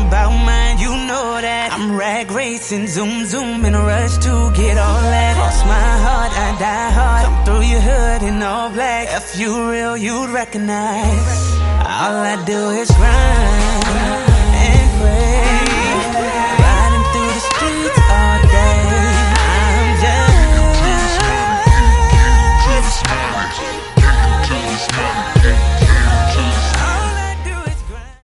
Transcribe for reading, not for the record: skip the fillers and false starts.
about mine, you know that. I'm rag racing, zoom, zoom, in a rush to get all that. Cross my heart, I die hard. Come through your hood in all black. If you real, you'd recognize. All I do is grind.